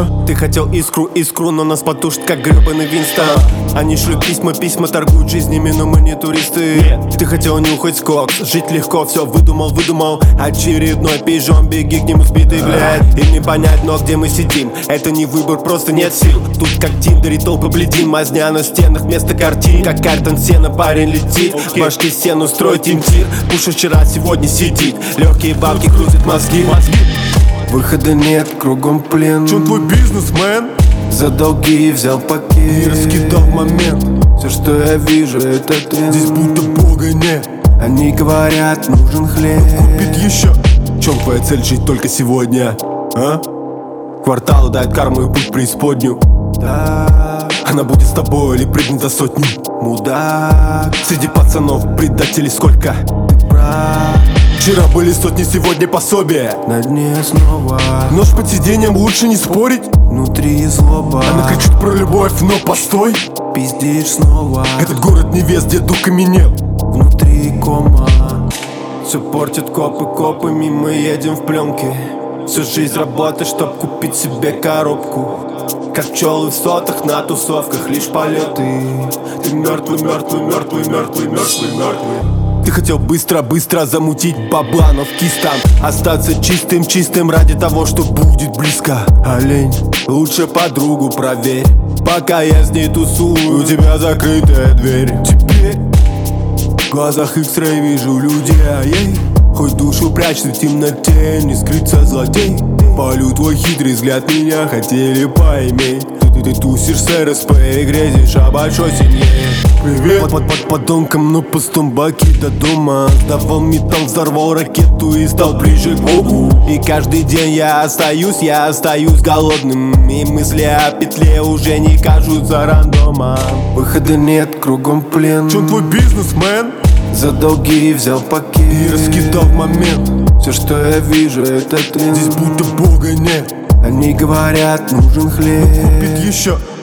Ты хотел искру, но нас потушит, как гребаный Винстон. Они шлют письма, торгуют жизнями, но мы не туристы. Ты хотел нюхать кокс, жить легко, все выдумал. Очередной пижон, беги к нему сбитый, блядь. И не понять, но где мы сидим, это не выбор, просто нет сил. Тут как Тиндер и толпы бледин, мазня на стенах вместо картин. Как картон сена, парень летит, в башке стену строит тир. Пуша вчера, сегодня сидит, легкие бабки крутят мозги. Выхода нет, кругом плен. В чем твой бизнес, мэн? За долги взял пакет И раскидал в момент. Все, что я вижу, это тренд. Здесь будто бога нет. Они говорят, нужен хлеб. Купит еще. В чем твоя цель жить только сегодня? А? Кварталы дают карму и путь в преисподнюю. Да, Она будет с тобой или прыгнет за сотню. мудак, Среди пацанов предателей сколько? ты прав. Вчера были сотни, сегодня пособия. На дне снова Нож под сиденьем, лучше не спорить. внутри злоба. Она кричит про любовь, но постой. Пиздишь снова. Этот город невест, где дух каменел. Внутри кома. Все портят копы, мы едем в пленке. Всю жизнь работы, чтоб купить себе коробку. Как пчелы в сотах на тусовках, лишь полеты. Ты мертвый. Ты хотел быстро замутить бабла, но в кистам остаться чистым ради того, что будет близко. Олень, лучше подругу проверь, пока я с ней тусую. У тебя закрытая дверь. Теперь в глазах X-Ray вижу людей. Хоть душу прячь в темноте, не скрыться злодей. Полю твой хитрый взгляд, меня хотели поиметь. Ты тусишь с РСП и грезишь о большой семье. Привет под подонком, но пустом баке до дома. Сдавал металл, взорвал ракету и стал ближе к Богу. И каждый день я остаюсь голодным. И мысли о петле уже не кажутся рандомом. Выхода нет, кругом плен. В чем твой бизнес, мэн? За долги взял пакет И раскидал в момент. Все, что я вижу, это тренд. Здесь будто бога нет. Они говорят, нужен хлеб. Купит еще.